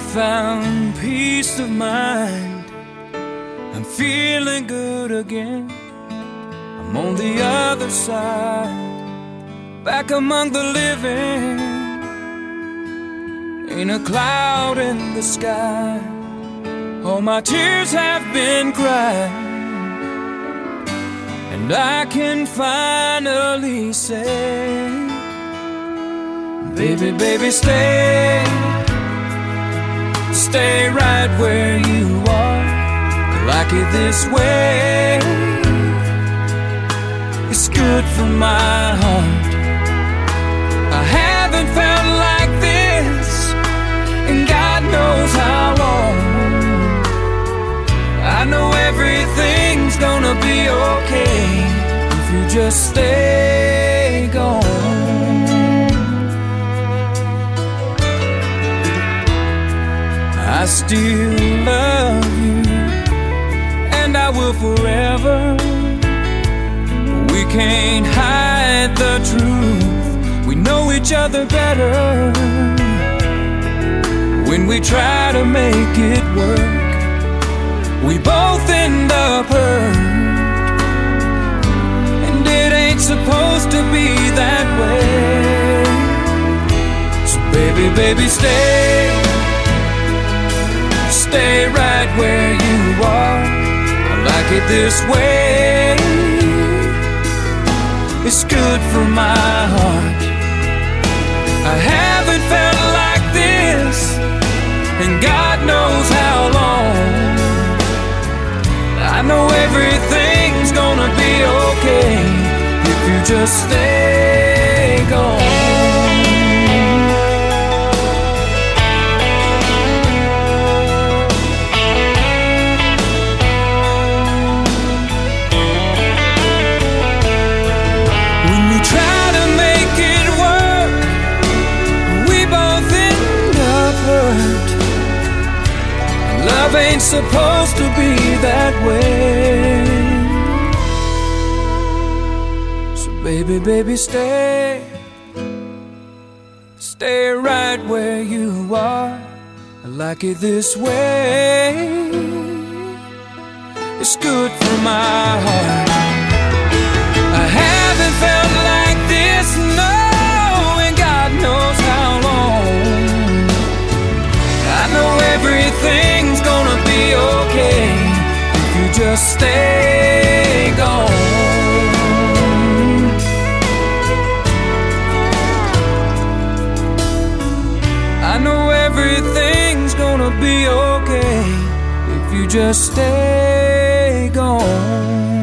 found peace of mind. I'm feeling good again. I'm on the other side, back among the living. Ain't a cloud in the sky. All my tears have been cried, and I can finally say, baby, baby, stay. Stay right where you are. I like it this way. It's good for my heart. I haven't felt like this in God knows how long. I know everything's gonna be okay if you just stay gone. I still love you, and I will forever. We can't hide the truth. We know each other better when we try to make it work. We both end up hurt, and it ain't supposed to be that way. So baby, baby, stay. Stay right where you are. I like it this way. It's good for my heart. I haven't felt like this and God knows how long. I know everything's gonna be okay if you just stay gone. Love ain't supposed to be that way. So baby, baby, stay. Stay right where you are. I like it this way. It's good for my heart. I haven't felt like this, no, and God knows how long. I know everything's gonna be okay if you just stay gone. I know everything's gonna be okay if you just stay gone.